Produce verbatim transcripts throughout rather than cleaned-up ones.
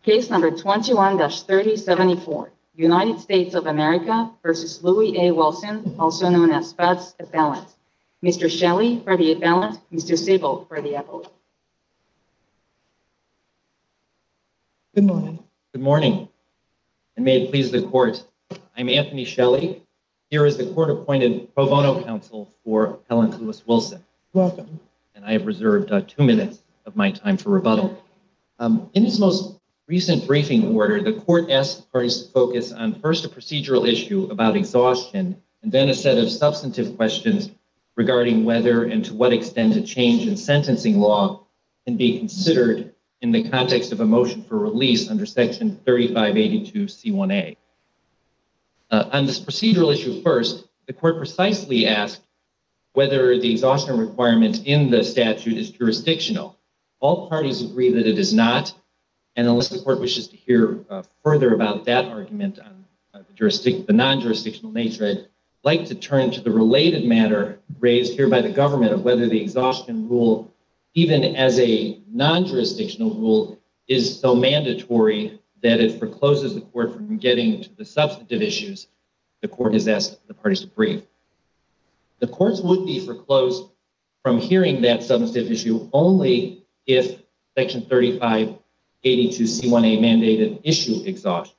Case number twenty-one dash thirty seventy-four, United States of America versus Louis A. Wilson, also known as Spatz Appellant. Mister Shelley for the appellant, Mister Sable for the appellant. Good morning. Good morning, and may it please the court. I'm Anthony Shelley, here as the court-appointed pro bono counsel for appellant Louis Wilson. Welcome. And I have reserved uh, two minutes of my time for rebuttal. Um, in its most recent briefing order, the court asked the parties to focus on first a procedural issue about exhaustion, and then a set of substantive questions regarding whether and to what extent a change in sentencing law can be considered in the context of a motion for release under Section thirty-five eighty-two C one A. Uh, on this procedural issue first, the court precisely asked whether the exhaustion requirement in the statute is jurisdictional. All parties agree that it is not, and unless the court wishes to hear uh, further about that argument on uh, the, jurisdic- the non-jurisdictional nature, I'd like to turn to the related matter raised here by the government of whether the exhaustion rule, even as a non-jurisdictional rule, is so mandatory that it forecloses the court from getting to the substantive issues the court has asked the parties to brief. The courts would be foreclosed from hearing that substantive issue only if Section thirty-five eighty-two C one A mandated issue exhaustion.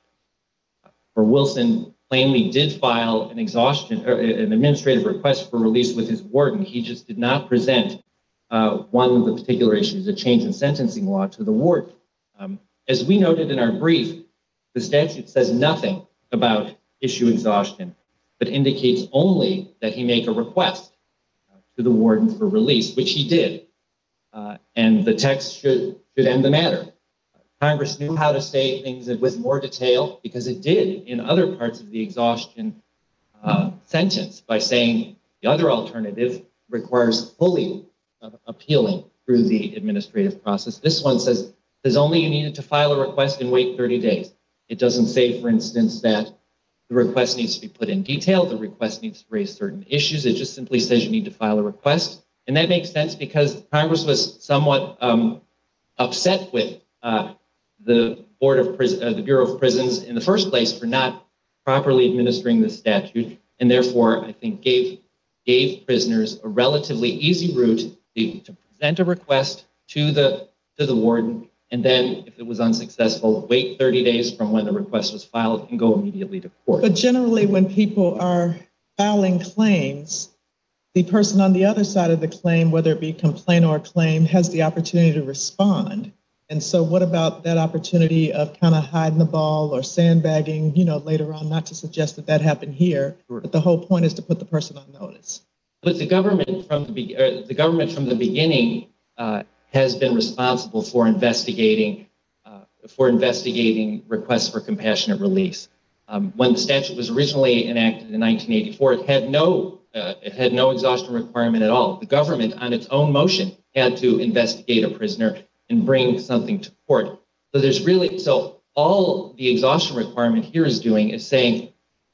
For Wilson plainly did file an exhaustion, or an administrative request for release with his warden. He just did not present uh, one of the particular issues, a change in sentencing law, to the warden. Um, as we noted in our brief, the statute says nothing about issue exhaustion, but indicates only that he make a request uh, to the warden for release, which he did. Uh, and the text should, should end the matter. Congress knew how to say things with more detail because it did in other parts of the exhaustion uh, sentence by saying the other alternative requires fully uh, appealing through the administrative process. This one says, says only you needed to file a request and wait thirty days. It doesn't say, for instance, that the request needs to be put in detail, the request needs to raise certain issues. It just simply says you need to file a request. And that makes sense because Congress was somewhat um, upset with uh, the Board of Pris- uh, the Bureau of Prisons in the first place for not properly administering the statute, and therefore I think gave gave prisoners a relatively easy route to, to present a request to the to the warden, and then if it was unsuccessful, wait thirty days from when the request was filed and go immediately to court. But generally, when people are filing claims, the person on the other side of the claim, whether it be complaint or claim, has the opportunity to respond. And so what about that opportunity of kind of hiding the ball or sandbagging, you know, later on, not to suggest that that happened here, sure. But the whole point is to put the person on notice. But the government from the, be- uh, the, government from the beginning uh, has been responsible for investigating, uh, for investigating requests for compassionate release. Um, when the statute was originally enacted in nineteen eighty-four, it had no, uh, it had no exhaustion requirement at all. The government, on its own motion, had to investigate a prisoner and bring something to court. So there's really, so all the exhaustion requirement here is doing is saying,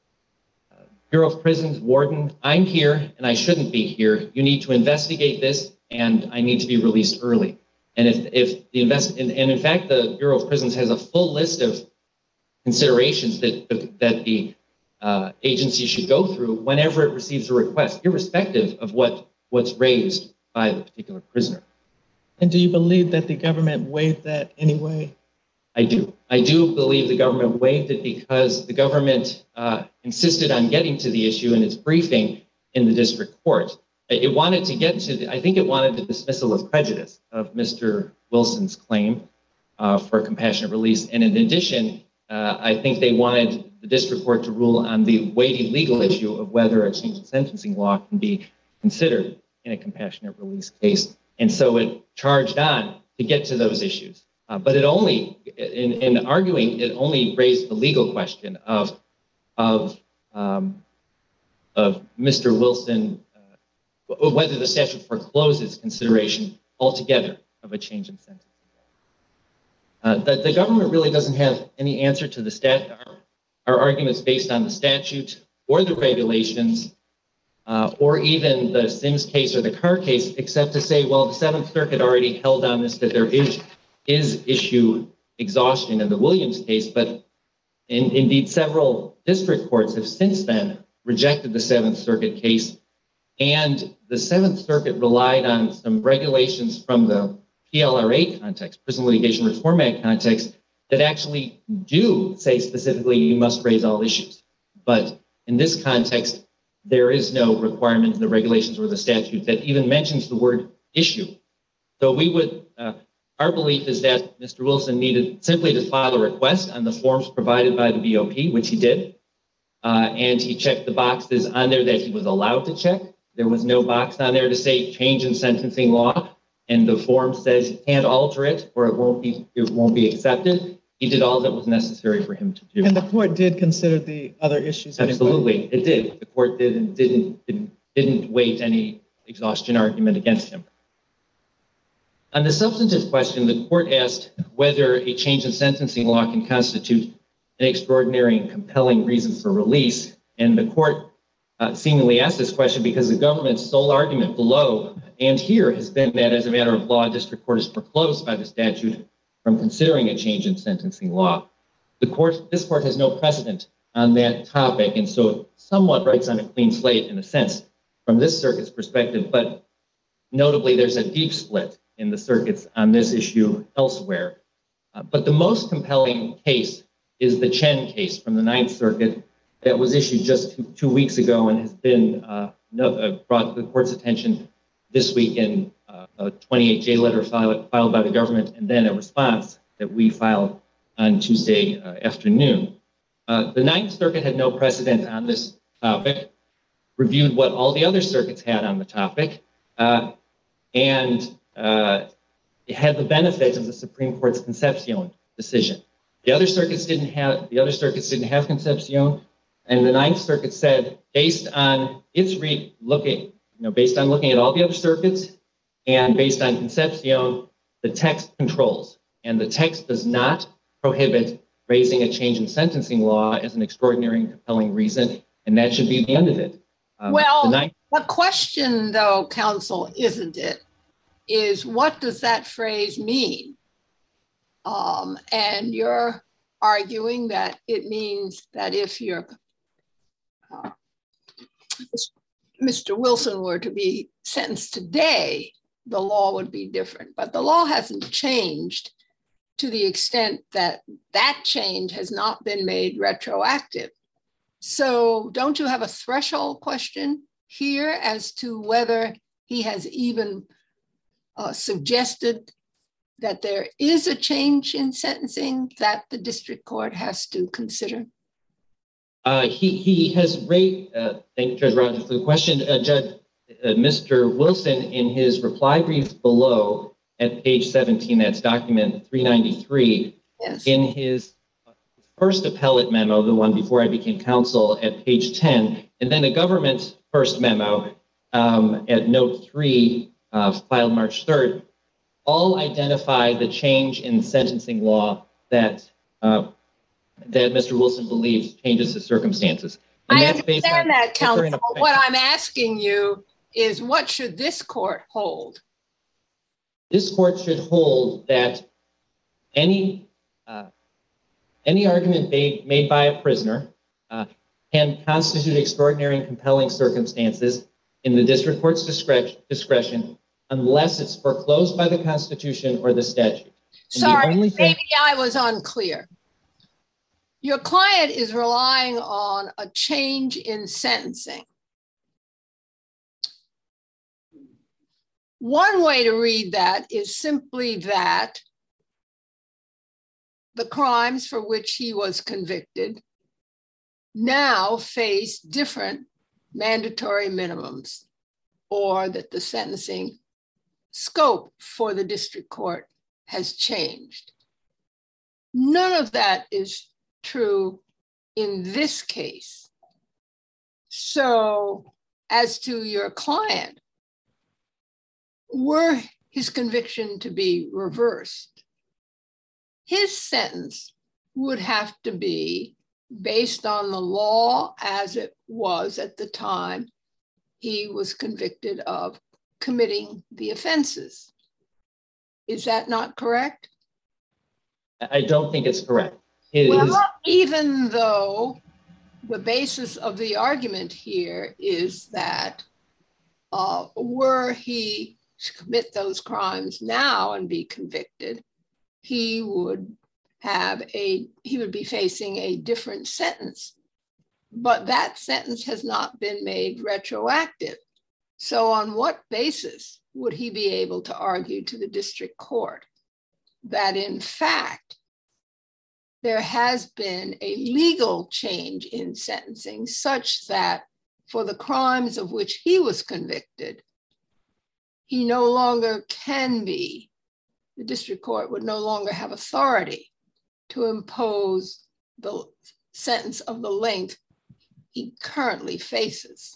uh, Bureau of Prisons, warden, I'm here and I shouldn't be here. You need to investigate this and I need to be released early. And if if the invest, and, and in fact, the Bureau of Prisons has a full list of considerations that, that the uh, agency should go through whenever it receives a request, irrespective of what, what's raised by the particular prisoner. And do you believe that the government waived that anyway? I do. I do believe the government waived it because the government uh, insisted on getting to the issue in its briefing in the district court. It wanted to get to, the, I think it wanted the dismissal of prejudice of Mister Wilson's claim uh, for compassionate release. And in addition, uh, I think they wanted the district court to rule on the weighty legal issue of whether a change in sentencing law can be considered in a compassionate release case. And so it charged on to get to those issues. Uh, but it only, in, in arguing, it only raised the legal question of, of, um, of Mister Wilson, uh, whether the statute forecloses consideration altogether of a change in sentencing. Uh, the, the government really doesn't have any answer to the stat, our, our arguments based on the statute or the regulations, Uh, or even the Sims case or the Carr case, except to say, well, the Seventh Circuit already held on this, that there is, is issue exhaustion in the Williams case, but in, indeed several district courts have since then rejected the Seventh Circuit case, and the Seventh Circuit relied on some regulations from the P L R A context, Prison Litigation Reform Act context, that actually do say specifically you must raise all issues. But in this context, there is no requirement in the regulations or the statute that even mentions the word issue. So we would, uh, our belief is that Mister Wilson needed simply to file a request on the forms provided by the B O P, which he did, uh, and he checked the boxes on there that he was allowed to check. There was no box on there to say change in sentencing law, and the form says you can't alter it or it won't be it won't be accepted. He did all that was necessary for him to do. And the court did consider the other issues. Absolutely, it did. The court did and didn't didn't didn't weight any exhaustion argument against him. On the substantive question, the court asked whether a change in sentencing law can constitute an extraordinary and compelling reason for release, and the court uh, seemingly asked this question because the government's sole argument below and here has been that as a matter of law, district court is foreclosed by the statute from considering a change in sentencing law. The court, this court has no precedent on that topic, and so it somewhat writes on a clean slate in a sense from this circuit's perspective, but notably there's a deep split in the circuits on this issue elsewhere. Uh, but the most compelling case is the Chen case from the Ninth Circuit that was issued just two, two weeks ago and has been uh, no, uh, brought to the court's attention this week in uh, a twenty-eight J letter filed, filed by the government, and then a response that we filed on Tuesday uh, afternoon. Uh, the Ninth Circuit had no precedent on this topic, reviewed what all the other circuits had on the topic, uh, and uh, it had the benefit of the Supreme Court's Concepcion decision. The other circuits didn't have the other circuits didn't have Concepcion, and the Ninth Circuit said, based on its re- looking, you know, based on looking at all the other circuits, and based on Concepcion, the text controls, and the text does not prohibit raising a change in sentencing law as an extraordinary and compelling reason, and that should be the end of it. Um, well, the, ninth- the question, though, counsel, isn't it, is what does that phrase mean? Um, and you're arguing that it means that if you're, uh, Mister Wilson were to be sentenced today, the law would be different. But the law hasn't changed to the extent that that change has not been made retroactive. So don't you have a threshold question here as to whether he has even uh, suggested that there is a change in sentencing that the district court has to consider? Uh, he, he has raised, uh, thank you, Judge Rogers, for the question. Uh, Judge, uh, Mister Wilson, in his reply brief below at page seventeen, that's document three ninety-three, yes. In his first appellate memo, the one before I became counsel, at page ten, and then the government's first memo um, at note three, uh, filed March third, all identify the change in sentencing law that uh, that Mister Wilson believes changes the circumstances. And I that's based understand on that, counsel. different- What I'm asking you is what should this court hold? This court should hold that any uh, any argument made, made by a prisoner uh, can constitute extraordinary and compelling circumstances in the district court's discretion, discretion unless it's foreclosed by the Constitution or the statute. And Sorry, the only thing- maybe I was unclear. Your client is relying on a change in sentencing. One way to read that is simply that the crimes for which he was convicted now face different mandatory minimums, or that the sentencing scope for the district court has changed. None of that is true in this case. So as to your client, were his conviction to be reversed, his sentence would have to be based on the law as it was at the time he was convicted of committing the offenses. Is that not correct? I don't think it's correct. It well, is, even though the basis of the argument here is that uh, were he to commit those crimes now and be convicted, he would have a, he would be facing a different sentence. But that sentence has not been made retroactive. So on what basis would he be able to argue to the district court that in fact, there has been a legal change in sentencing such that for the crimes of which he was convicted, he no longer can be, the district court would no longer have authority to impose the sentence of the length he currently faces?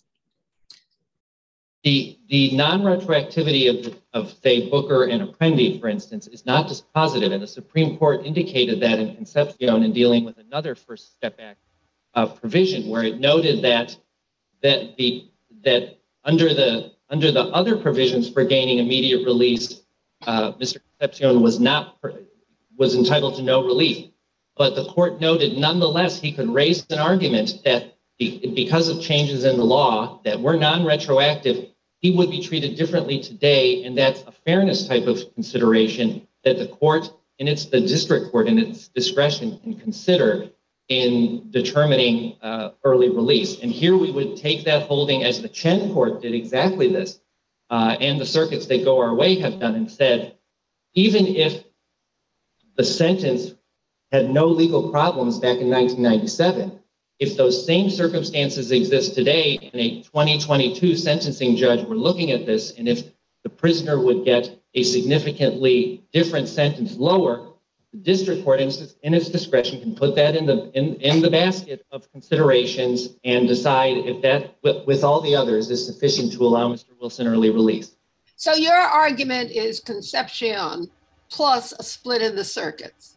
The, the non-retroactivity of, of, say, Booker and Apprendi, for instance, is not just positive, and the Supreme Court indicated that in Concepcion in dealing with another First Step Act uh, provision, where it noted that that the that under the under the other provisions for gaining immediate release, uh, Mister Concepcion was not was entitled to no relief, but the court noted nonetheless he could raise an argument that because of changes in the law that were non-retroactive, he would be treated differently today, and that's a fairness type of consideration that the court, and it's the district court in its discretion, can consider in determining uh, early release. And here we would take that holding as the Chen court did exactly this, uh, and the circuits that go our way have done and said, even if the sentence had no legal problems back in nineteen ninety-seven, if those same circumstances exist today and a twenty twenty-two sentencing judge were looking at this, and if the prisoner would get a significantly different sentence lower, the district court in its, in its discretion can put that in the in, in the basket of considerations and decide if that, with, with all the others, is sufficient to allow Mister Wilson early release. So your argument is Concepcion plus a split in the circuits.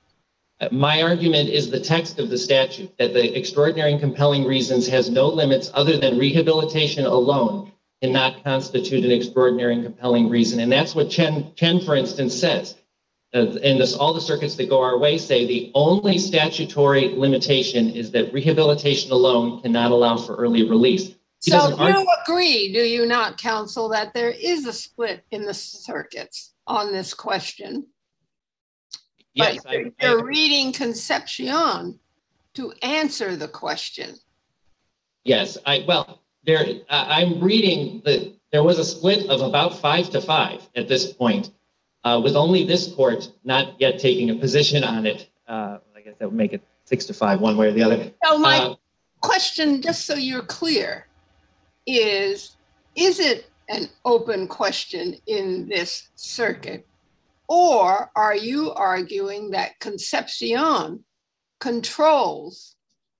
My argument is the text of the statute, that the extraordinary and compelling reasons has no limits other than rehabilitation alone cannot constitute an extraordinary and compelling reason. And that's what Chen, Chen for instance, says. Uh, and this, all the circuits that go our way say the only statutory limitation is that rehabilitation alone cannot allow for early release. He so you argue- agree, do you not, counsel, that there is a split in the circuits on this question? Yes, but I, you're I, reading Concepcion to answer the question. Yes, I well, there uh, I'm reading that there was a split of about five to five at this point, uh, with only this court not yet taking a position on it. Uh, I guess that would make it six to five, one way or the other. So my uh, question, just so you're clear, is, is it an open question in this circuit? Or are you arguing that Concepcion controls?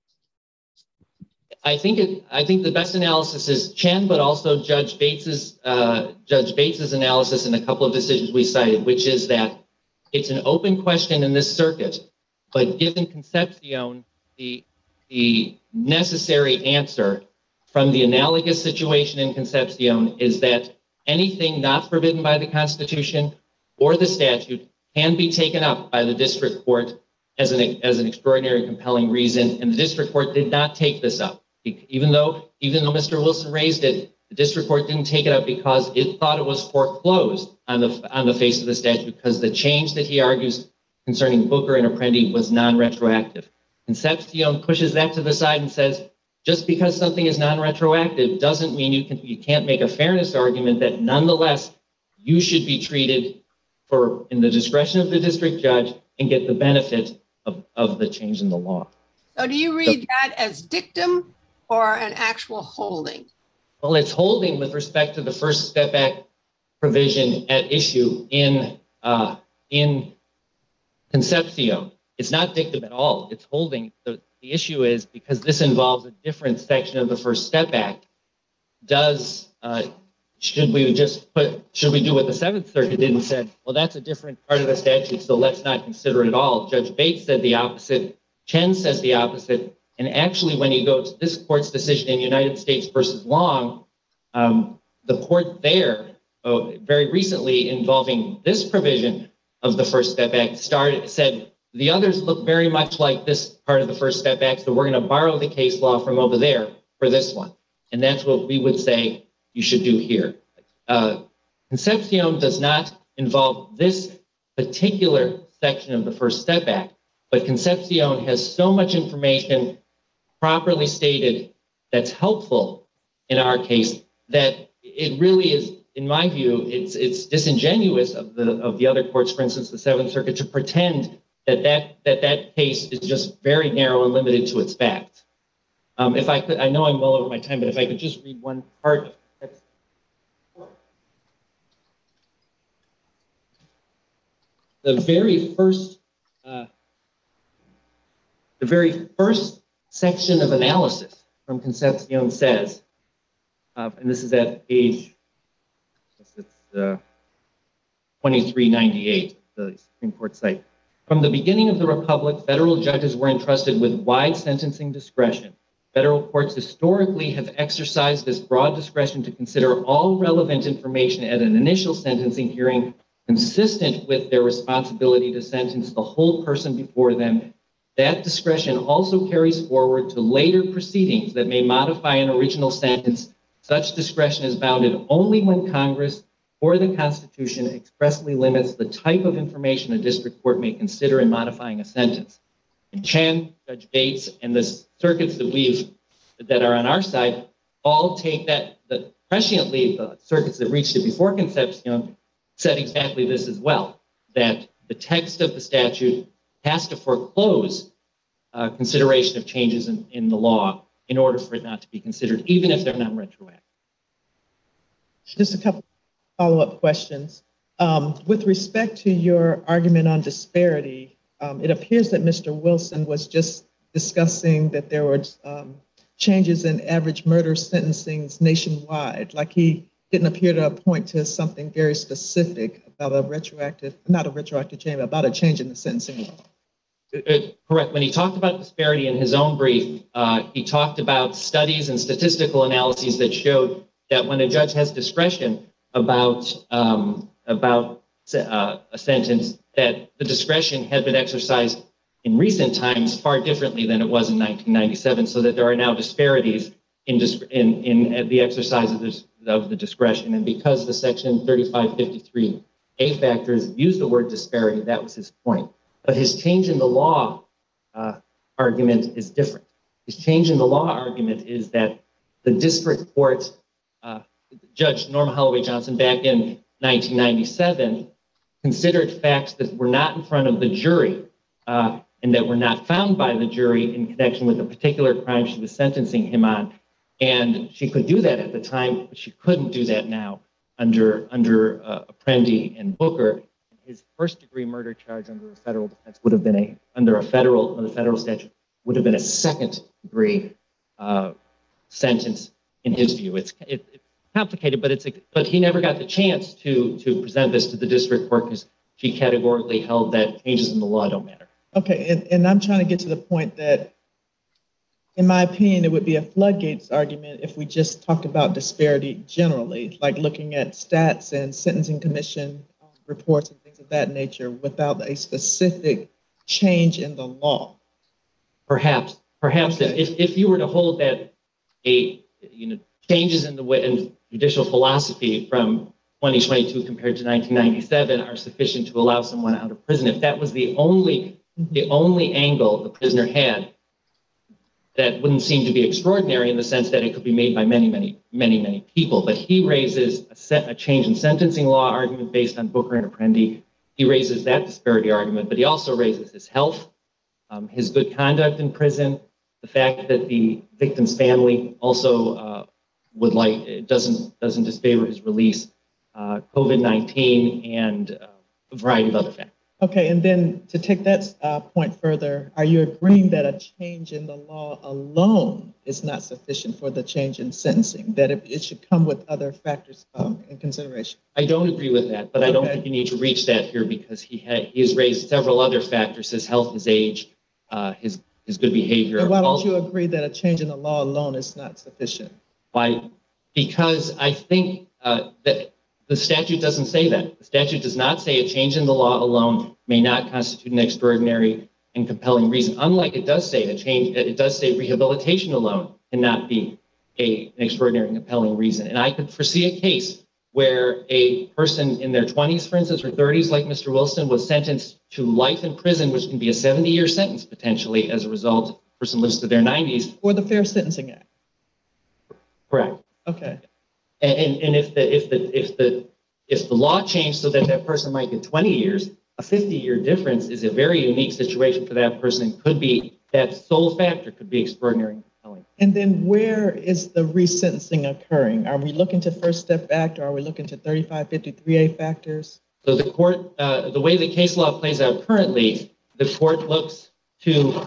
I think it. I think the best analysis is Chen, but also Judge Bates's uh, Judge Bates's analysis in a couple of decisions we cited, which is that it's an open question in this circuit, but given Concepcion, the the necessary answer from the analogous situation in Concepcion is that anything not forbidden by the Constitution or the statute can be taken up by the district court as an as an extraordinary compelling reason, and the district court did not take this up. Even though even though Mister Wilson raised it, the district court didn't take it up because it thought it was foreclosed on the on the face of the statute, because the change that he argues concerning Booker and Apprendi was non-retroactive. Concepcion pushes that to the side and says, just because something is non-retroactive doesn't mean you can you can't make a fairness argument that nonetheless you should be treated for in the discretion of the district judge and get the benefit of, of the change in the law. So do you read so, that as dictum or an actual holding? Well, it's holding with respect to the First Step Act provision at issue in uh, in Concepcion. It's not dictum at all. It's holding. The, the issue is because this involves a different section of the First Step Act, does uh, Should we just put, should we do what the Seventh Circuit did and said, well, that's a different part of the statute, so let's not consider it at all. Judge Bates said the opposite. Chen says the opposite. And actually, when you go to this court's decision in United States versus Long, um, the court there, uh, very recently involving this provision of the First Step Act, started said The others look very much like this part of the First Step Act, so we're going to borrow the case law from over there for this one. And that's what we would say you should do here. Uh, Concepcion does not involve this particular section of the First Step Act, but Concepcion has so much information properly stated that's helpful in our case that it really is, in my view, it's it's disingenuous of the of the other courts, for instance, the Seventh Circuit, to pretend that that that, that case is just very narrow and limited to its facts. Um, if I could, I know I'm well over my time, but if I could just read one part of text. The very first, uh, the very first section of analysis from Concepcion says, uh, and this is at page it's, uh, twenty-three ninety-eight, the Supreme Court site. From the beginning of the Republic, federal judges were entrusted with wide sentencing discretion. Federal courts historically have exercised this broad discretion to consider all relevant information at an initial sentencing hearing consistent with their responsibility to sentence the whole person before them. That discretion also carries forward to later proceedings that may modify an original sentence. Such discretion is bounded only when Congress or the Constitution expressly limits the type of information a district court may consider in modifying a sentence. And Chan, Judge Bates, and the circuits that we've that are on our side all take that, the, presciently, the circuits that reached it before Concepcion said exactly this as well, that the text of the statute has to foreclose uh, consideration of changes in, in the law in order for it not to be considered, even if they're non-retroactive. Just a couple follow-up questions. Um, with respect to your argument on disparity, um, it appears that Mister Wilson was just discussing that there were um, changes in average murder sentencings nationwide, like he didn't appear to point to something very specific about a retroactive, not a retroactive change, but about a change in the sentencing law. Uh, correct. When he talked about disparity in his own brief, uh, he talked about studies and statistical analyses that showed that when a judge has discretion about um, about uh, a sentence, that the discretion had been exercised in recent times far differently than it was in nineteen ninety-seven, so that there are now disparities in in, in the exercise of, this, of the discretion. And because the Section thirty-five fifty-three A factors use the word disparity, that was his point. But his change in the law uh, argument is different. His change in the law argument is that the district court, uh, Judge Norma Holloway Johnson, back in nineteen ninety-seven, considered facts that were not in front of the jury uh, and that were not found by the jury in connection with a particular crime she was sentencing him on. And she could do that at the time, but she couldn't do that now under under uh, Apprendi and Booker. His first degree murder charge under a federal defense would have been a, under a federal, under the federal statute, would have been a second degree uh, sentence in his view. It's, it, it's complicated, but it's, a, but he never got the chance to, to present this to the district court because she categorically held that changes in the law don't matter. Okay, and, and I'm trying to get to the point that, in my opinion, it would be a floodgates argument if we just talked about disparity generally, like looking at stats and sentencing commission um, reports and things of that nature without a specific change in the law. Perhaps, perhaps Okay. if, if you were to hold that a, you know, changes in the way in judicial philosophy from twenty twenty-two compared to nineteen ninety-seven are sufficient to allow someone out of prison, if that was the only, the only angle the prisoner had, that wouldn't seem to be extraordinary in the sense that it could be made by many, many, many, many people. But he raises a, set, a change in sentencing law argument based on Booker and Apprendi. He raises that disparity argument, but he also raises his health, um, his good conduct in prison, the fact that the victim's family also uh, would like, it doesn't, doesn't disfavor his release, uh, COVID nineteen, and uh, a variety of other factors. Okay, and then to take that uh, point further, are you agreeing that a change in the law alone is not sufficient for the change in sentencing, that it, it should come with other factors um, in consideration? I don't agree with that, but I don't Okay. think you need to reach that here because he, ha- he has raised several other factors, his health, his age, uh, his, his good behavior. And why All- don't you agree that a change in the law alone is not sufficient? Why? Because I think uh, that the statute doesn't say that. The statute does not say a change in the law alone may not constitute an extraordinary and compelling reason. Unlike it does say a change, it does say rehabilitation alone cannot be a, an extraordinary and compelling reason. And I could foresee a case where a person in their twenties, for instance, or thirties, like Mister Wilson, was sentenced to life in prison, which can be a seventy-year sentence potentially as a result. The person lives to their nineties. Or the Fair Sentencing Act. Correct. Okay. And, and, and if the if the if the if the law changed so that that person might get twenty years, a fifty-year difference is a very unique situation for that person. And could be that sole factor could be extraordinary and compelling. And then where is the resentencing occurring? Are we looking to First Step Act, or are we looking to thirty-five fifty-three A factors? So the court, uh, the way the case law plays out currently, the court looks to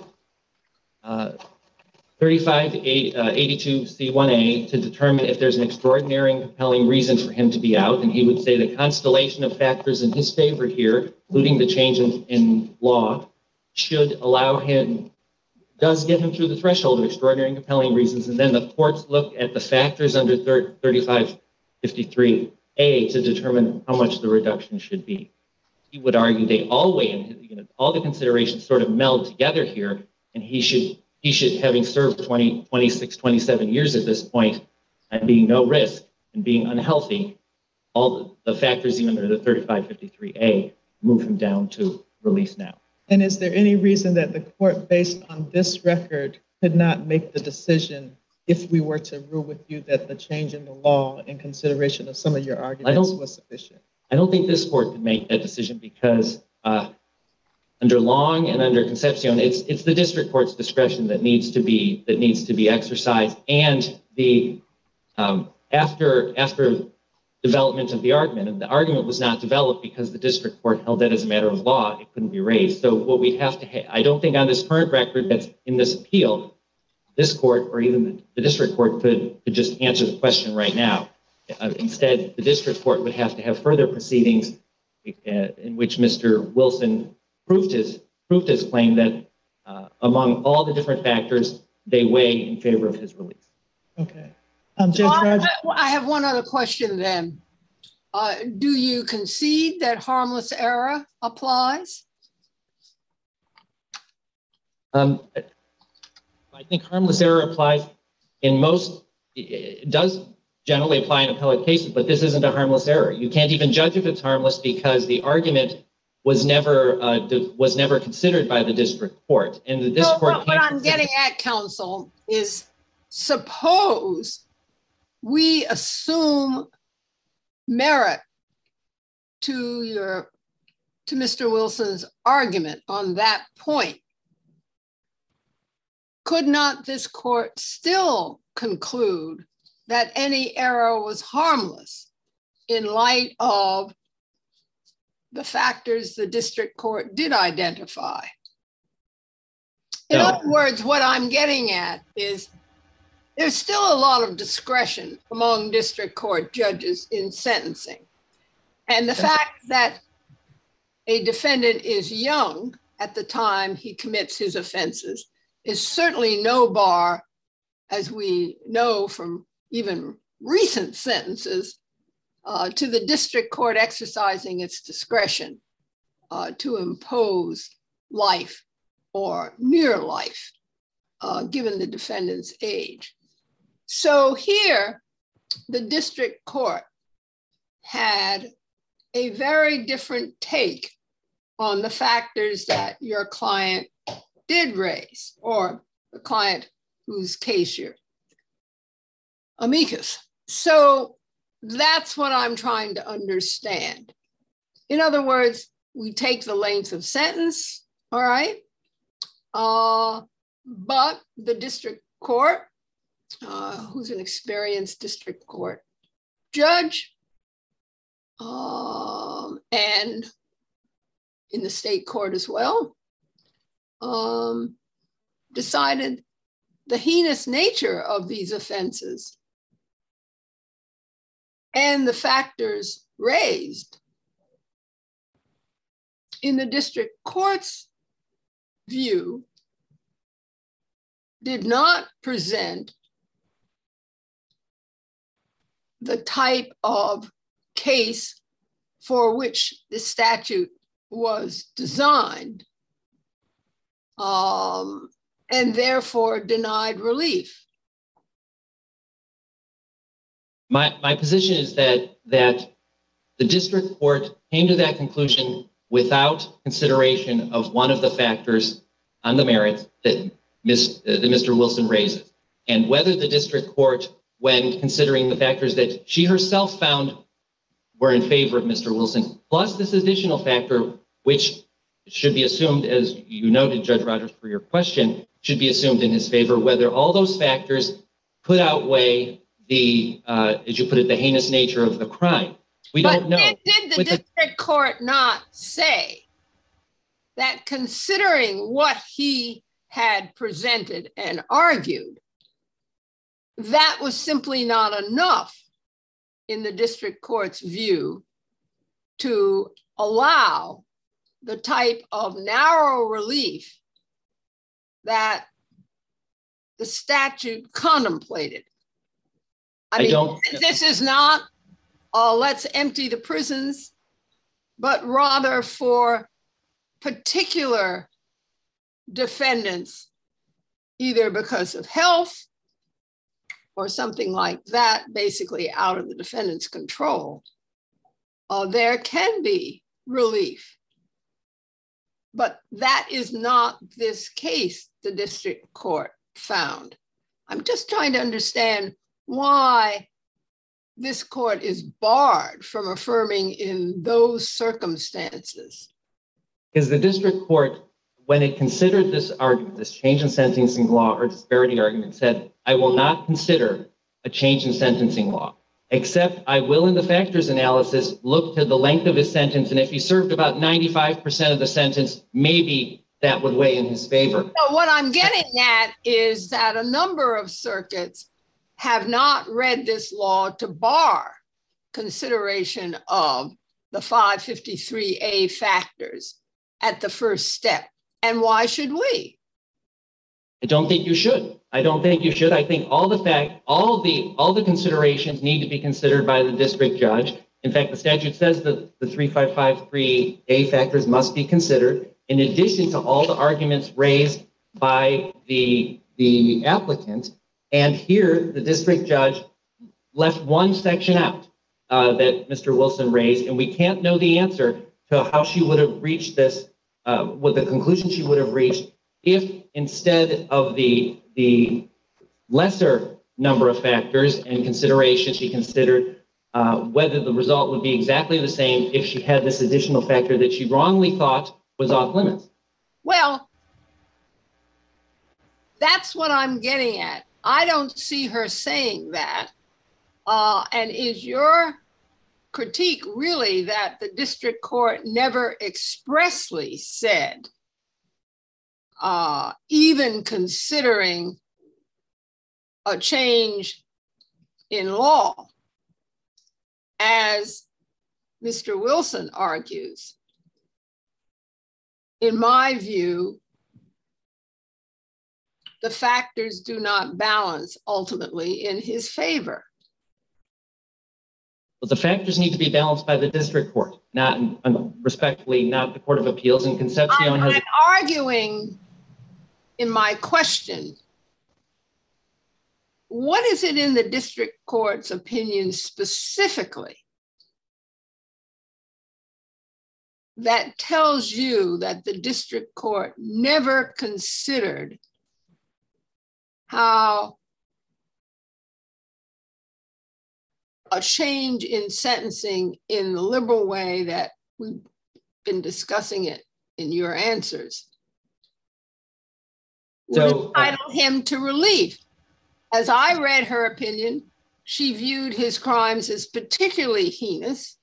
uh, thirty-five eighty-two C one A to determine if there's an extraordinary and compelling reason for him to be out. And he would say the constellation of factors in his favor here, including the change in, in law, should allow him, does get him through the threshold of extraordinary and compelling reasons. And then the courts look at the factors under thirty-five fifty-three A to determine how much the reduction should be. He would argue they all weigh in, you know, all the considerations sort of meld together here, and he should He should, having served twenty, twenty-six, twenty-seven years at this point, and being no risk and being unhealthy, all the, the factors even under the thirty-five fifty-three A move him down to release now. And is there any reason that the court, based on this record, could not make the decision if we were to rule with you that the change in the law in consideration of some of your arguments was sufficient? I don't think this court could make that decision because uh, under Long and under Concepcion, it's it's the district court's discretion that needs to be that needs to be exercised, and the um, after after development of the argument, and the argument was not developed because the district court held that as a matter of law, it couldn't be raised. So what we have to, ha- I don't think on this current record that's in this appeal, this court or even the, the district court could could just answer the question right now. Uh, instead, the district court would have to have further proceedings uh, in which Mister Wilson proved his proved his claim that uh, among all the different factors, they weigh in favor of his release. Okay. Um, Judge So Rogers. I, I have one other question then. Uh, do you concede that harmless error applies? Um, I think harmless error applies in most, it does generally apply in appellate cases, but this isn't a harmless error. You can't even judge if it's harmless because the argument was never uh, was never considered by the district court. And the district So court what, what I'm getting at, counsel, is suppose we assume merit to your to Mister Wilson's argument on that point. Could not this court still conclude that any error was harmless in light of the factors the district court did identify? In No. other words, what I'm getting at is there's still a lot of discretion among district court judges in sentencing. And the fact that a defendant is young at the time he commits his offenses is certainly no bar, as we know from even recent sentences, uh, to the district court exercising its discretion uh, to impose life or near life, uh, given the defendant's age. So here, the district court had a very different take on the factors that your client did raise, or the client whose case you're amicus. So that's what I'm trying to understand. In other words, we take the length of sentence, all right? Uh, but the district court, uh, who's an experienced district court judge, um, and in the state court as well, um, decided the heinous nature of these offenses and the factors raised in the district court's view did not present the type of case for which the statute was designed, um, and therefore denied relief. My, my position is that, that the district court came to that conclusion without consideration of one of the factors on the merits that, Miz, uh, that Mister Wilson raises. And whether the district court, when considering the factors that she herself found were in favor of Mister Wilson, plus this additional factor, which should be assumed, as you noted, Judge Rogers, for your question, should be assumed in his favor, whether all those factors could outweigh the, uh, as you put it, the heinous nature of the crime. We but don't know. Did, did the With district the, court not say that considering what he had presented and argued, that was simply not enough in the district court's view to allow the type of narrow relief that the statute contemplated? I, I mean, don't, this is not, uh, let's empty the prisons, but rather for particular defendants, either because of health or something like that, basically out of the defendant's control, uh, there can be relief. But that is not this case, the district court found. I'm just trying to understand why this court is barred from affirming in those circumstances. Because the district court, when it considered this argument, this change in sentencing law or disparity argument, said, I will not consider a change in sentencing law, except I will, in the factors analysis, look to the length of his sentence. And if he served about ninety-five percent of the sentence, maybe that would weigh in his favor. So what I'm getting at is that a number of circuits have not read this law to bar consideration of the five fifty-three A factors at the first step. And why should we? I don't think you should. I don't think you should. I think all the fact, all the all the considerations need to be considered by the district judge. In fact, the statute says that the thirty-five fifty-three A factors must be considered in addition to all the arguments raised by the, the applicant. And here, the district judge left one section out uh, that Mister Wilson raised, and we can't know the answer to how she would have reached this, uh, what the conclusion she would have reached if instead of the, the lesser number of factors and considerations, she considered uh, whether the result would be exactly the same if she had this additional factor that she wrongly thought was off limits. Well, that's what I'm getting at. I don't see her saying that. Uh, and is your critique really that the district court never expressly said, uh, even considering a change in law, as Mister Wilson argues? In my view, the factors do not balance ultimately in his favor. But the factors need to be balanced by the district court, not um, respectfully, not the Court of Appeals. And Concepcion I'm, has I'm arguing in my question, what is it in the district court's opinion specifically that tells you that the district court never considered how a change in sentencing in the liberal way that we've been discussing it in your answers would So, entitle uh, him to relief? As I read her opinion, she viewed his crimes as particularly heinous,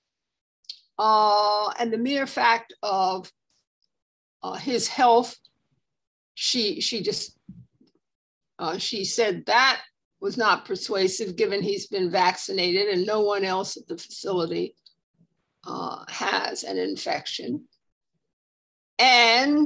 uh, and the mere fact of uh, his health, she she just uh, she said that was not persuasive, given he's been vaccinated and no one else at the facility uh, has an infection. And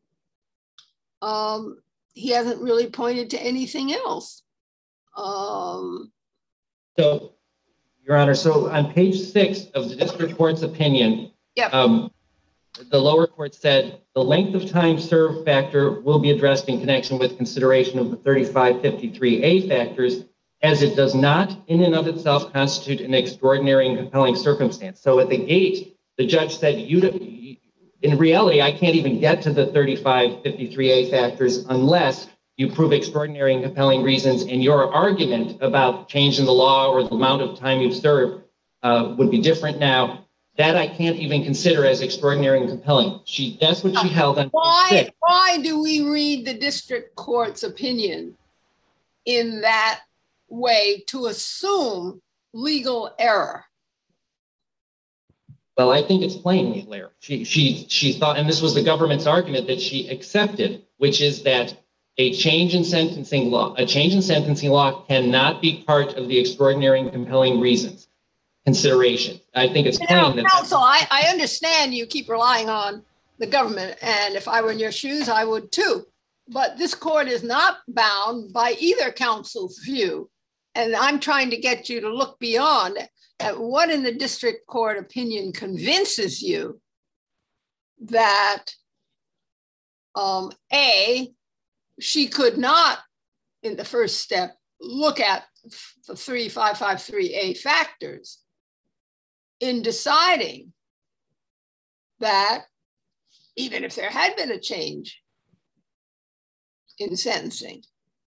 um, he hasn't really pointed to anything else. Um, so Your Honor, so on page six of the district court's opinion, Yep. um, the lower court said the length of time served factor will be addressed in connection with consideration of the thirty-five fifty-three A factors, as it does not in and of itself constitute an extraordinary and compelling circumstance. So at the gate, the judge said, you, in reality, I can't even get to the thirty-five fifty-three A factors unless you prove extraordinary and compelling reasons, and your argument about change in the law or the amount of time you've served uh, would be different now. That I can't even consider as extraordinary and compelling. She, that's what she held on. Why, why do we read the district court's opinion in that way to assume legal error? Well, I think it's plain legal error. She, she, she thought, and this was the government's argument that she accepted, which is that a change in sentencing law, a change in sentencing law cannot be part of the extraordinary and compelling reasons consideration. I think it's plain Now, that. counsel, I, I understand you keep relying on the government, and if I were in your shoes, I would too. But this court is not bound by either counsel's view. And I'm trying to get you to look beyond at what in the district court opinion convinces you that um, A, she could not, in the first step, look at the three five five three A factors in deciding that even if there had been a change in sentencing.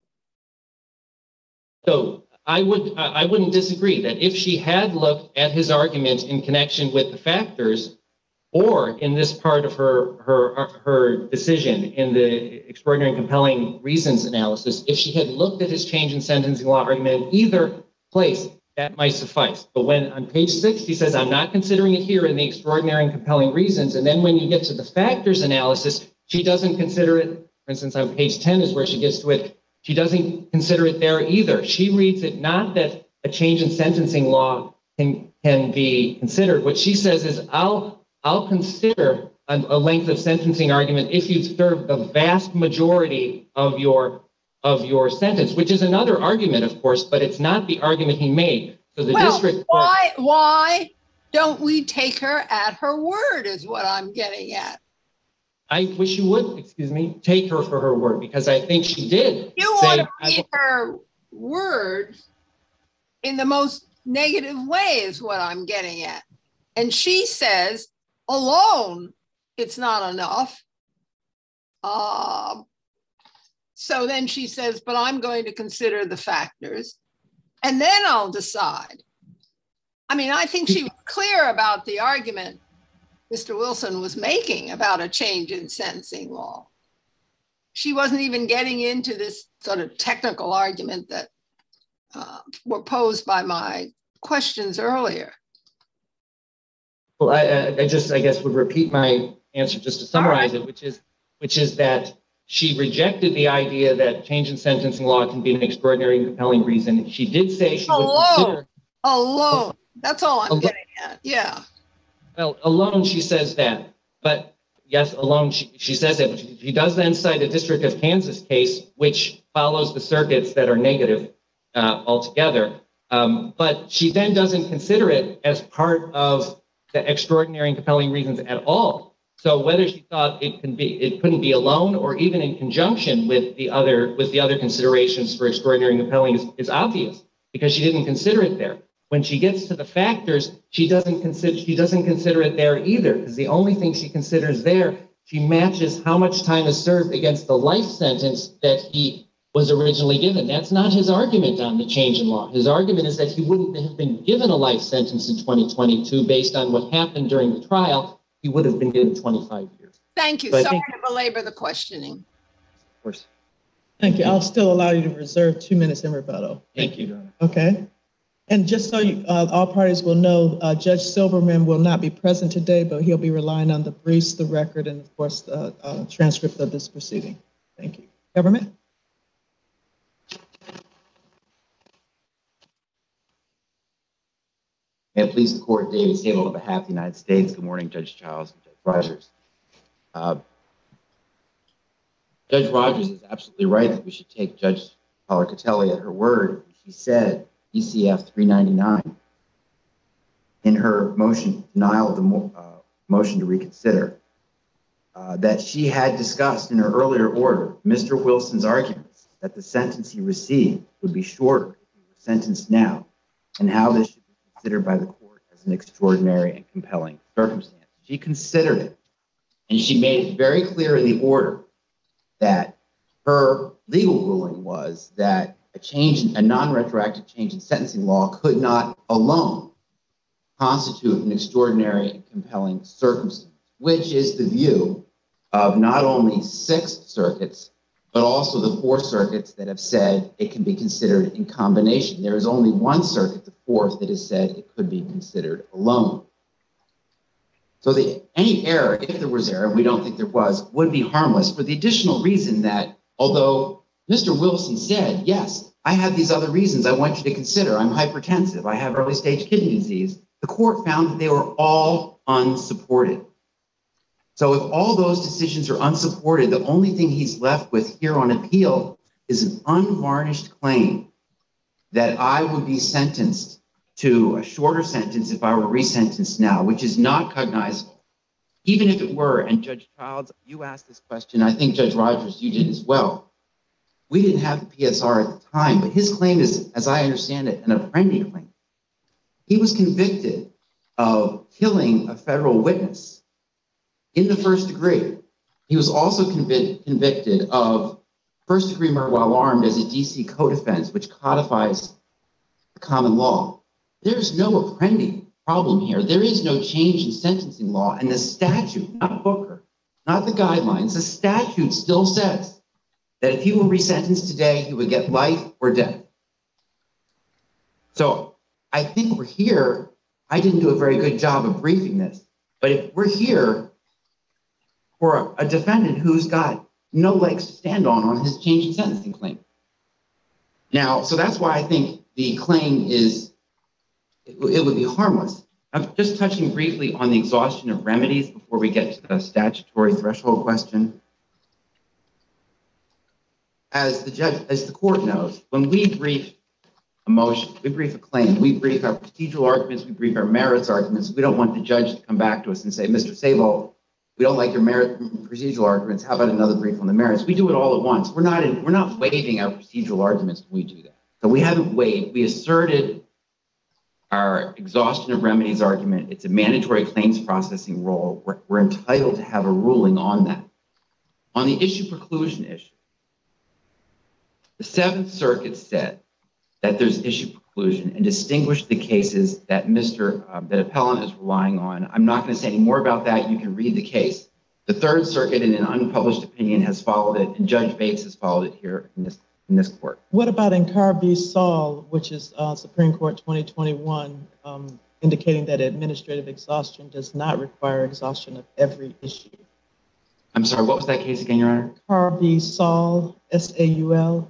So I would I wouldn't disagree that if she had looked at his argument in connection with the factors, or in this part of her her her decision in the extraordinary and compelling reasons analysis, if she had looked at his change in sentencing law argument in either place, that might suffice. But when on page six, she says, I'm not considering it here in the extraordinary and compelling reasons. And then when you get to the factors analysis, she doesn't consider it. For instance, on page ten is where she gets to it. She doesn't consider it there either. She reads it not that a change in sentencing law can, can be considered. What she says is, I'll, I'll consider a, a length of sentencing argument if you've served the vast majority of your of your sentence, which is another argument, of course, but it's not the argument he made. So the well, district court, why why don't we take her at her word is what I'm getting at. I wish you would, excuse me, take her for her word, because I think she did. You say, want to read her word in the most negative way is what I'm getting at. And she says, alone, it's not enough. Uh, so then she says, but I'm going to consider the factors and then I'll decide. I mean, I think she was clear about the argument Mister Wilson was making about a change in sentencing law. She wasn't even getting into this sort of technical argument that uh, were posed by my questions earlier. Well, I, I just, I guess, would repeat my answer just to summarize right. it, which is, which is that she rejected the idea that change in sentencing law can be an extraordinary and compelling reason. She did say she alone, would consider alone. That's all I'm alone. getting at. Yeah. Well, alone, she says that, but yes, alone, she, she says that. But she, she does then cite a District of Kansas case, which follows the circuits that are negative uh, altogether. Um, but she then doesn't consider it as part of the extraordinary and compelling reasons at all. So whether she thought it can be, it couldn't be alone or even in conjunction with the other, with the other considerations for extraordinary and compelling is, is obvious, because she didn't consider it there. When she gets to the factors, she doesn't consider she doesn't consider it there either, because the only thing she considers there, she matches how much time is served against the life sentence that he was originally given. That's not his argument on the change in law. His argument is that he wouldn't have been given a life sentence in twenty twenty-two based on what happened during the trial. He would have been given twenty-five years. Thank you. So Sorry think, to belabor the questioning. Of course. Thank you. I'll still allow you to reserve two minutes in rebuttal. Thank you. Okay. And just so you, uh, all parties will know, uh, Judge Silberman will not be present today, but he'll be relying on the briefs, the record, and of course, the uh, transcript of this proceeding. Thank you. Government? May it please the court, David Sable on behalf of the United States. Good morning, Judge Childs and Judge Rogers. Uh, Judge Rogers is absolutely right that we should take Judge Pollard-Catelli at her word. She said E C F three ninety-nine in her motion, denial of the mo uh, motion to reconsider, uh, that she had discussed in her earlier order Mister Wilson's arguments that the sentence he received would be shorter if he were sentenced now, and how this should be considered by the court as an extraordinary and compelling circumstance. She considered it, and she made it very clear in the order that her legal ruling was that a change, in, a non-retroactive change in sentencing law could not alone constitute an extraordinary and compelling circumstance, which is the view of not only six circuits, but also the four circuits that have said it can be considered in combination. There is only one circuit, the fourth, that has said it could be considered alone. So the, any error, if there was error, and we don't think there was, would be harmless for the additional reason that although Mister Wilson said, yes, I have these other reasons I want you to consider. I'm hypertensive. I have early stage kidney disease. The court found that they were all unsupported. So if all those decisions are unsupported, the only thing he's left with here on appeal is an unvarnished claim that I would be sentenced to a shorter sentence if I were resentenced now, which is not cognizable. Even if it were, and Judge Childs, you asked this question, I think Judge Rogers, you did as well. We didn't have the P S R at the time, but his claim is, as I understand it, an Apprendi claim. He was convicted of killing a federal witness in the first degree. He was also convic convicted of first degree murder while armed as a D C code offense, which codifies the common law. There's no Apprendi problem here. There is no change in sentencing law, and the statute, not Booker, not the guidelines, the statute still says that if he were resentenced today, he would get life or death. So I think we're here. I didn't do a very good job of briefing this, but if we're here for a defendant who's got no legs to stand on on his change in sentencing claim. Now, so that's why I think the claim is, it, it would be harmless. I'm just touching briefly on the exhaustion of remedies before we get to the statutory threshold question. As the judge, as the court knows, when we brief a motion, we brief a claim, we brief our procedural arguments, we brief our merits arguments. We don't want the judge to come back to us and say, Mister Sable, we don't like your merit procedural arguments. How about another brief on the merits? We do it all at once. We're not in, we're not waiving our procedural arguments when we do that. So we haven't waived. We asserted our exhaustion of remedies argument. It's a mandatory claims processing role. We're, we're entitled to have a ruling on that. On the issue preclusion issue, the Seventh Circuit said that there's issue preclusion and distinguished the cases that Mister Um, that appellant is relying on. I'm not going to say any more about that. You can read the case. The Third Circuit, in an unpublished opinion, has followed it, and Judge Bates has followed it here in this in this court. What about in Carr v. Saul, which is uh, Supreme Court twenty twenty-one, um, indicating that administrative exhaustion does not require exhaustion of every issue? I'm sorry, what was that case again, Your Honor? Carr v. Saul, S A U L.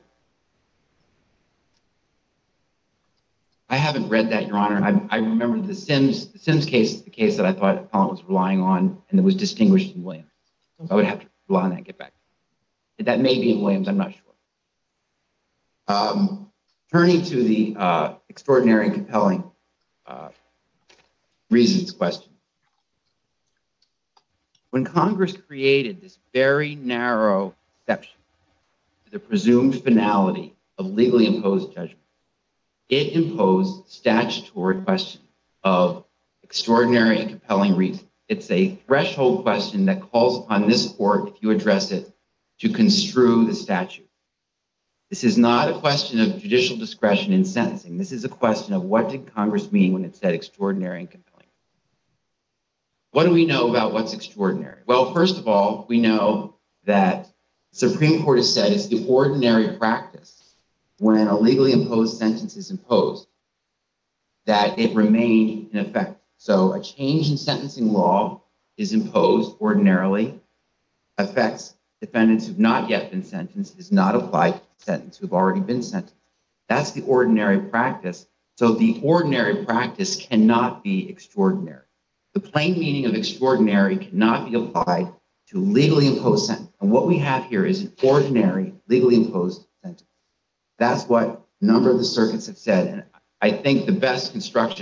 I haven't read that, Your Honor. I, I remember the Sims, the Sims case, the case that I thought appellant was relying on, and it was distinguished in Williams. Okay. I would have to rely on that and get back. That may be in Williams, I'm not sure. Um, turning to the uh, extraordinary and compelling uh, reasons question. When Congress created this very narrow exception to the presumed finality of legally imposed judgment, it imposed statutory question of extraordinary and compelling reason. It's a threshold question that calls upon this court, if you address it, to construe the statute. This is not a question of judicial discretion in sentencing. This is a question of what did Congress mean when it said extraordinary and compelling. What do we know about what's extraordinary? Well, first of all, we know that the Supreme Court has said it's the ordinary practice when a legally imposed sentence is imposed, that it remain in effect. So a change in sentencing law is imposed ordinarily, affects defendants who've not yet been sentenced, is not applied to defendants who've already been sentenced. That's the ordinary practice. So the ordinary practice cannot be extraordinary. The plain meaning of extraordinary cannot be applied to legally imposed sentence. And what we have here is an ordinary legally imposed sentence. That's what a number of the circuits have said. And I think the best construction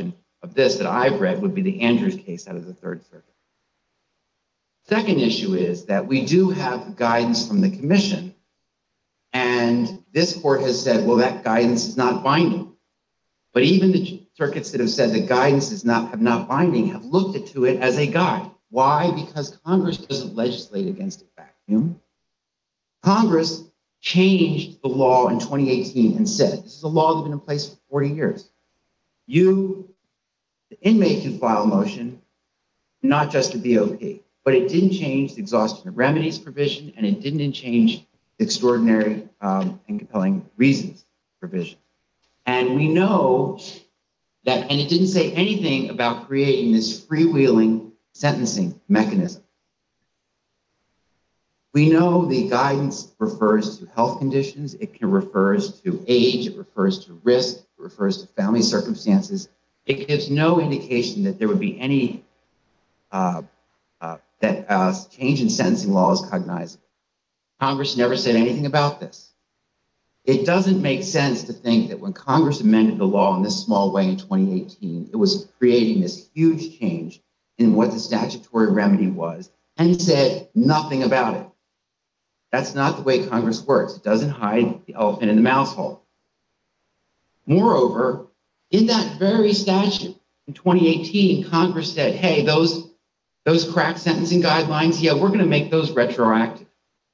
of this that I've read would be the Andrews case out of the Third Circuit. Second issue is that we do have guidance from the commission, and this court has said, well, that guidance is not binding. But even the circuits that have said that guidance is not have not binding have looked into it as a guide. Why? Because Congress doesn't legislate against a vacuum. Congress changed the law in twenty eighteen and said, this is a law that's been in place for forty years. You, the inmate, can file a motion, not just the B O P. But it didn't change the exhaustion of remedies provision, and it didn't change the extraordinary um, and compelling reasons provision. And we know that, and it didn't say anything about creating this freewheeling sentencing mechanism. We know the guidance refers to health conditions, it can refers to age, it refers to risk, it refers to family circumstances. It gives no indication that there would be any uh, uh, that uh, change in sentencing law is cognizable. Congress never said anything about this. It doesn't make sense to think that when Congress amended the law in this small way in twenty eighteen, it was creating this huge change in what the statutory remedy was and said nothing about it. That's not the way Congress works. It doesn't hide the elephant in the mouse hole. Moreover, in that very statute in twenty eighteen, Congress said, hey, those Those crack sentencing guidelines, yeah, we're going to make those retroactive.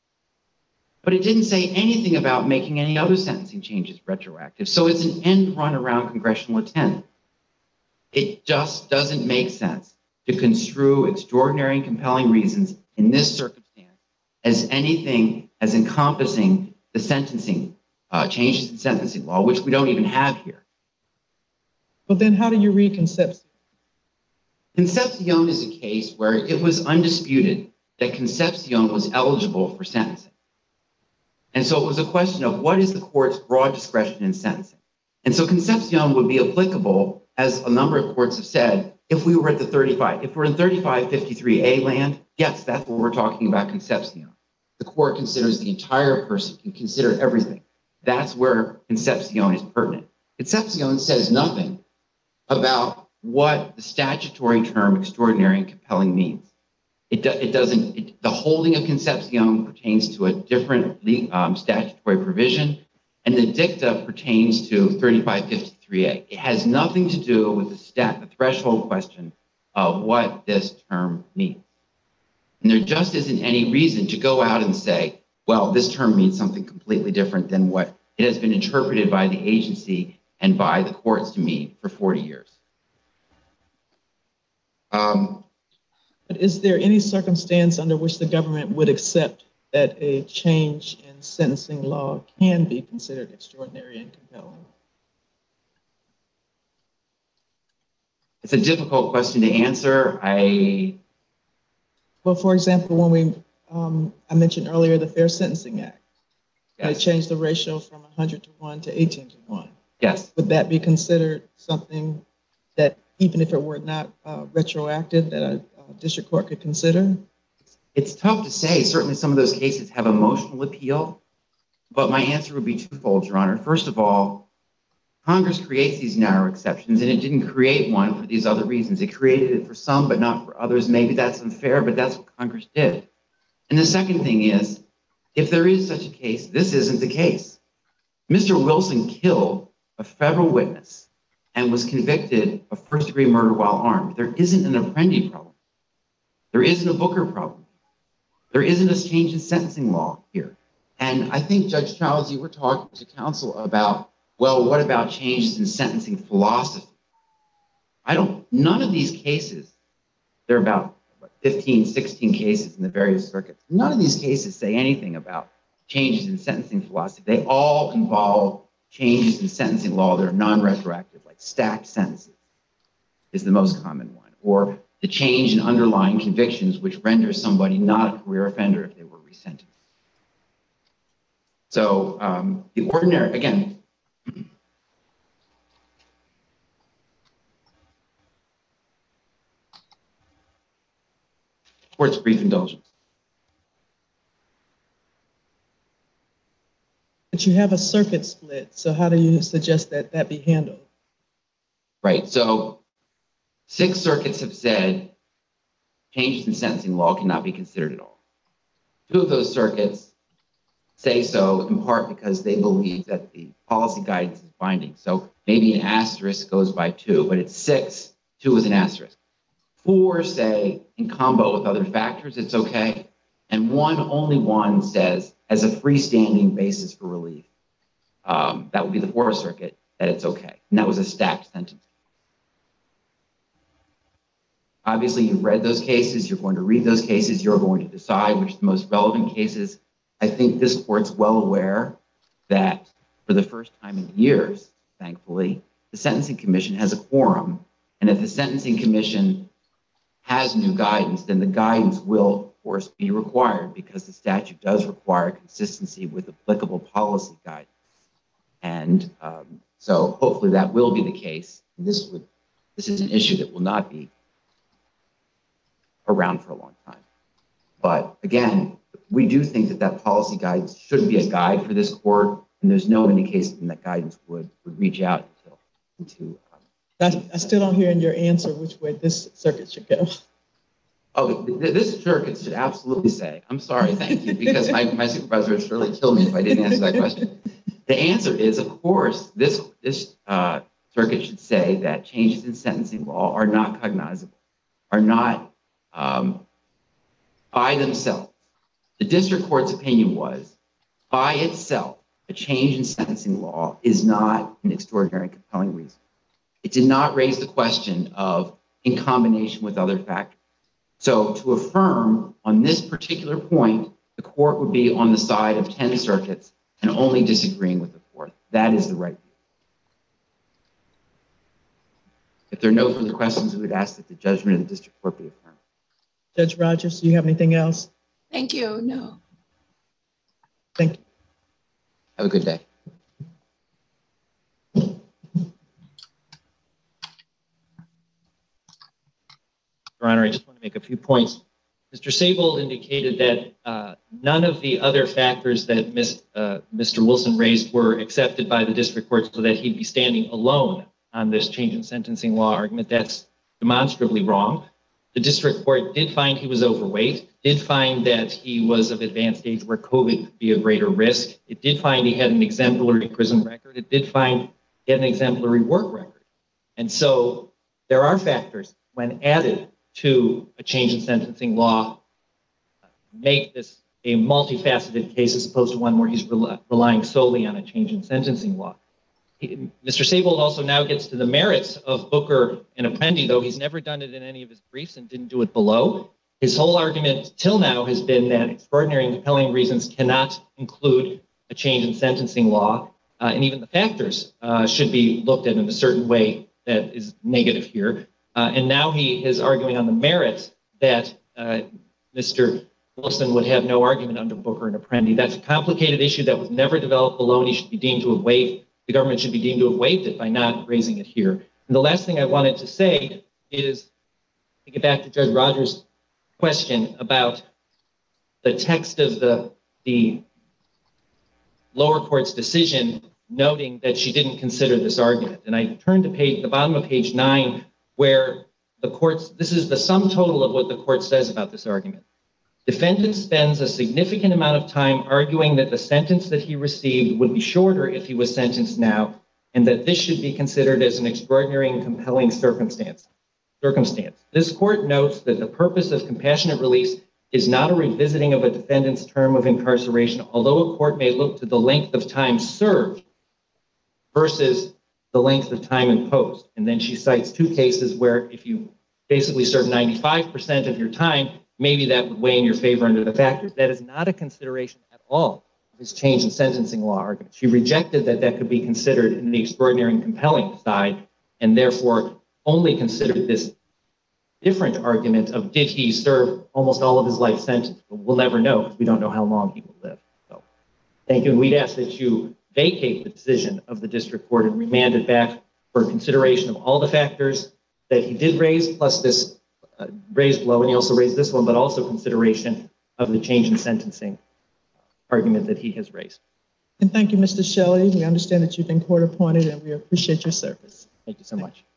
But it didn't say anything about making any other sentencing changes retroactive. So it's an end run around congressional intent. It just doesn't make sense to construe extraordinary and compelling reasons in this circumstance as anything as encompassing the sentencing uh, changes in sentencing law, which we don't even have here. Well, then how do you read Concepcion? Concepcion is a case where it was undisputed that Concepcion was eligible for sentencing. And so it was a question of what is the court's broad discretion in sentencing? And so Concepcion would be applicable, as a number of courts have said, if we were at the thirty-five. If we're in thirty-five fifty-three A land, yes, that's what we're talking about Concepcion. The court considers the entire person, can consider everything. That's where Concepcion is pertinent. Concepcion says nothing about what the statutory term extraordinary and compelling means. It, do, it doesn't, it, the holding of Concepcion pertains to a different um, statutory provision, and the dicta pertains to thirty-five fifty-three A. It has nothing to do with the, stat, the threshold question of what this term means. And there just isn't any reason to go out and say, well, this term means something completely different than what it has been interpreted by the agency and by the courts to mean for forty years. Um, But is there any circumstance under which the government would accept that a change in sentencing law can be considered extraordinary and compelling? It's a difficult question to answer. I Well, for example, when we, um, I mentioned earlier the Fair Sentencing Act. Yes. They changed the ratio from one hundred to one to eighteen to one. Yes. Would that be considered something that, even if it were not uh, retroactive, that a, a district court could consider? It's tough to say. Certainly some of those cases have emotional appeal, but my answer would be twofold, Your Honor. First of all, Congress creates these narrow exceptions, and it didn't create one for these other reasons. It created it for some, but not for others. Maybe that's unfair, but that's what Congress did. And the second thing is, if there is such a case, this isn't the case. Mister Wilson killed a federal witness and was convicted of first-degree murder while armed. There isn't an Apprendi problem. There isn't a Booker problem. There isn't a change in sentencing law here. And I think, Judge Childs, you were talking to counsel about, well, what about changes in sentencing philosophy? I don't, none of these cases, there are about what, fifteen, sixteen cases in the various circuits. None of these cases say anything about changes in sentencing philosophy. They all involve changes in sentencing law that are non-retroactive, like stacked sentences is the most common one, or the change in underlying convictions, which renders somebody not a career offender if they were resentenced. So um, the ordinary, again, court's brief indulgence. But you have a circuit split, so how do you suggest that that be handled? Right, so Six circuits have said changes in sentencing law cannot be considered at all. Two of those circuits say so in part because they believe that the policy guidance is binding. So maybe an asterisk goes by two, but it's six, two is an asterisk. Four say in combo with other factors, it's okay. And one, only one says as a freestanding basis for relief, um, that would be the Fourth Circuit, that it's okay. And that was a stacked sentence. Obviously, you've read those cases. You're going to read those cases. You're going to decide which are the most relevant cases. I think this court's well aware that for the first time in years, thankfully, the Sentencing Commission has a quorum. And if the Sentencing Commission has new guidance, then the guidance will, of course, be required because the statute does require consistency with applicable policy guidance. And um, so hopefully that will be the case. This would, this is an issue that will not be around for a long time. But again, we do think that that policy guidance should be a guide for this court, and there's no indication that guidance would, would reach out until, into. Um, I, I still don't hear in your answer which way this circuit should go. Oh, th this circuit should absolutely say, I'm sorry, thank you, because my, my supervisor would surely kill me if I didn't answer that question. The answer is, of course, this, this uh, circuit should say that changes in sentencing law are not cognizable, are not um, by themselves. The district court's opinion was, by itself, a change in sentencing law is not an extraordinary and compelling reason. It did not raise the question of in combination with other factors. So to affirm on this particular point, the court would be on the side of ten circuits and only disagreeing with the fourth. That is the right view. If there are no further questions, we would ask that the judgment of the district court be affirmed. Judge Rogers, do you have anything else? Thank you. No. Thank you. Have a good day. Your Honor, I just want to make a few points. Mister Sable indicated that uh, none of the other factors that Miz, uh, Mister Wilson raised were accepted by the district court so that he'd be standing alone on this change in sentencing law argument. That's demonstrably wrong. The district court did find he was overweight, did find that he was of advanced age where COVID could be a greater risk. It did find he had an exemplary prison record. It did find he had an exemplary work record. And so there are factors when added to a change in sentencing law make this a multifaceted case as opposed to one where he's rel relying solely on a change in sentencing law. He, Mister Sable also now gets to the merits of Booker and Apprendi, though he's never done it in any of his briefs and didn't do it below. His whole argument till now has been that extraordinary and compelling reasons cannot include a change in sentencing law, uh, and even the factors uh, should be looked at in a certain way that is negative here. Uh, and now he is arguing on the merits that uh, Mister Wilson would have no argument under Booker and Apprendi. That's a complicated issue that was never developed below, and he should be deemed to have waived. The government should be deemed to have waived it by not raising it here. And the last thing I wanted to say is to get back to Judge Rogers' question about the text of the, the lower court's decision noting that she didn't consider this argument. And I turned to page, the bottom of page nine, where the court's, this is the sum total of what the court says about this argument. Defendant spends a significant amount of time arguing that the sentence that he received would be shorter if he was sentenced now, and that this should be considered as an extraordinary and compelling circumstance. Circumstance. This court notes that the purpose of compassionate release is not a revisiting of a defendant's term of incarceration, although a court may look to the length of time served versus the length of time imposed. And then she cites two cases where if you basically serve ninety-five percent of your time, maybe that would weigh in your favor under the factors. That is not a consideration at all of his change in sentencing law argument. She rejected that that could be considered in the extraordinary and compelling side, and therefore only considered this different argument of did he serve almost all of his life sentence? But we'll never know because we don't know how long he will live. So thank you. And we'd ask that you vacate the decision of the district court and remand it back for consideration of all the factors that he did raise, plus this uh, raised below, and he also raised this one, but also consideration of the change in sentencing argument that he has raised. And thank you, Mister Shelley. We understand that you've been court appointed and we appreciate your service. Thank you so much.